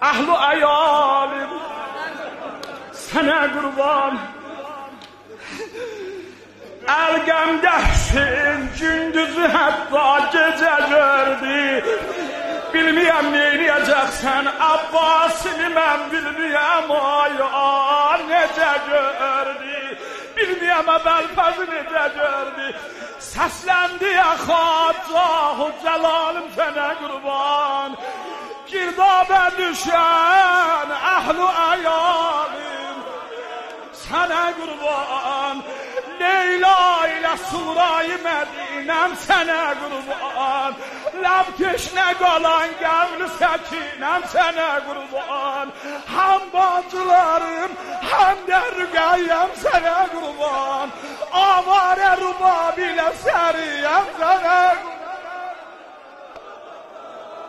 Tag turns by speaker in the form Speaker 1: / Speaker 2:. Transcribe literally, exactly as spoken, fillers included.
Speaker 1: ahlu ayalim sana kurban. Ergemdehsin gündüzü hatta gece gördü. Bilmeyem neyleyeceksen Abbas'ını ben bilmeyem aya nece gördü. Bilmeyem Ebelfez'i nece gördü. Seslendi ya Haccahu Celal'im sana kurban. Girdaba düşen ahlu ayalim sana kurban. Leyla ile Surayı Medinem sana kurban. Lab teşne kalan gavlu sekinem sana kurban. Hem bacılarım hem de rügayyem sana kurban. Avare rubab ile seriyem sana kurban.